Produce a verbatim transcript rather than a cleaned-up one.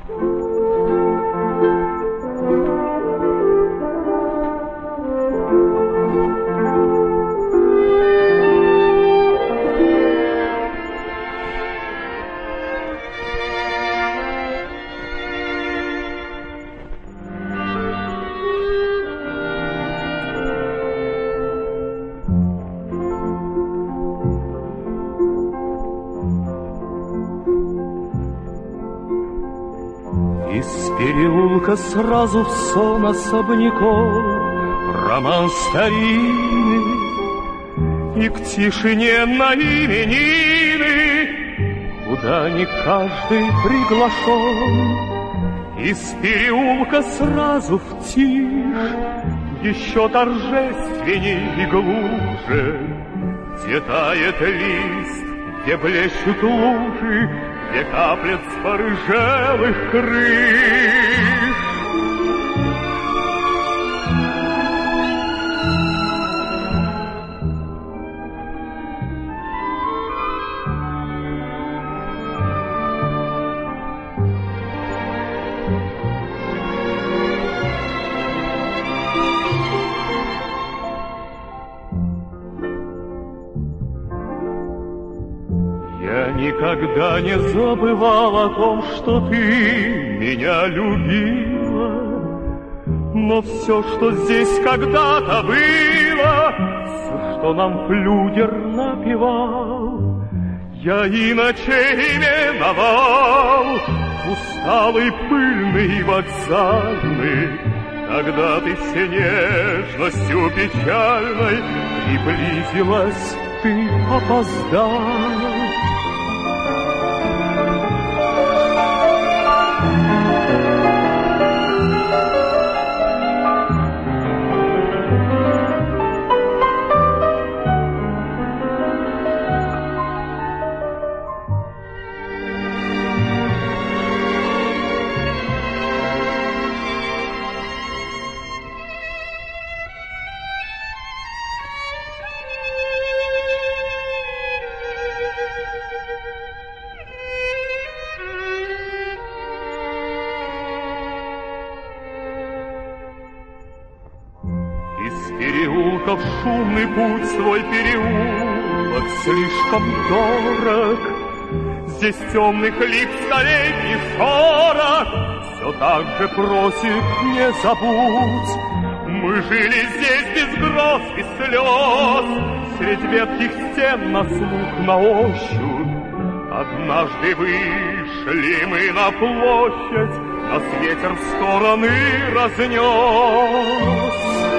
Из переулка сразу в сон особняков, роман старинный, и к тишине на именины, куда не каждый приглашен. Из переулка сразу в тишь, еще торжественней и глубже, где тает лист, где блещут лужи, где каплет с порыжелых крыш. Я никогда не забывал о том, что ты меня любила, но все, что здесь когда-то было, все, что нам флюгер напевал, я и ночей именовал усталый, пыльный, вокзальный. Когда ты всей нежностью печальной приблизилась, ты опоздал. Из переулков шумный путь свой переулок слишком дорог. Здесь темных лиц столетний шорох все так же просит, не забудь. Мы жили здесь без гроз, без слез, средь ветхих стен на слух, на ощупь. Однажды вышли мы на площадь, нас ветер в стороны разнес.